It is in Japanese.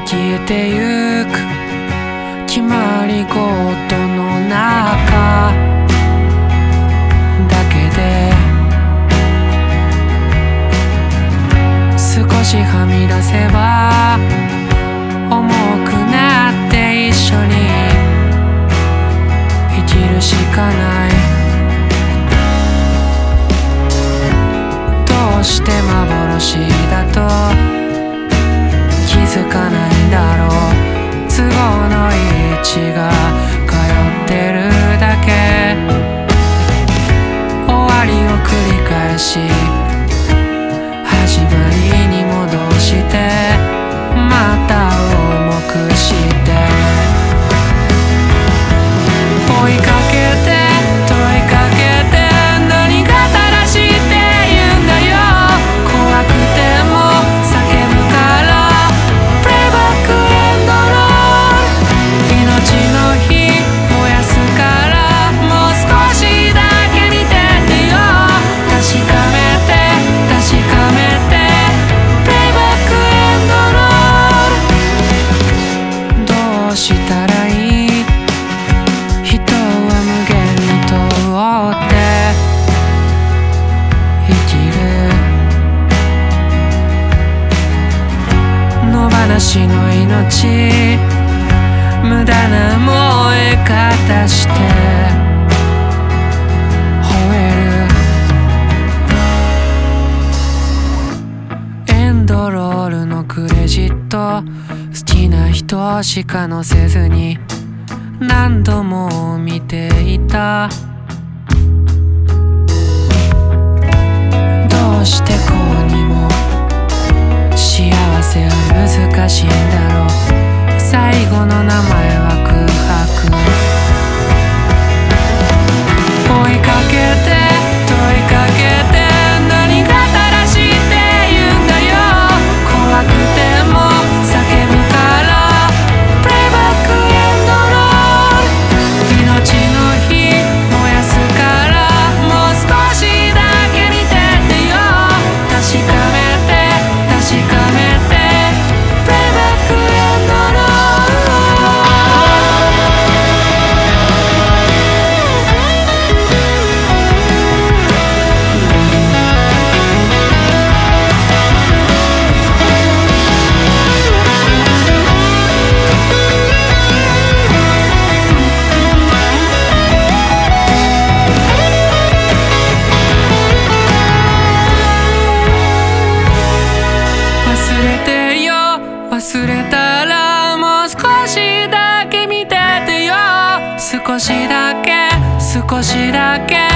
消えてゆく決まり事の中だけで少しはみ出せば重くなって一緒に生きるしかない。どうして幻だと気づかないんだろう。都合のいい位置が通ってるだけ。終わりを繰り返し始まりに戻してまた重くして追いかけて問いかけて何が正しいって言うんだよ。怖くても叫ぶからプレイバックエンドロール。命の火燃やすからもう少しだけ見ててよ。確かめて確かめてプレイバックエンドロール。どうしたらいい？人は無限に通って生きる。野放しの命無駄な燃え方して吠える。エンドロールのクレジット好きな人しか載せずに何度も見ていた。どうしてこうにも幸せは難しいんだろう。最後の名前は空白。追いかけて問いかけて何が正しいって言うんだよ。怖くても叫ぶからプレイバックエンドロール。命の火燃やすからもう少しだけ見ててよ。確かめて確かめてプレイバックエンドロール。忘れてよ忘れたらもう少しだけ見ててよ。少しだけ少しだけ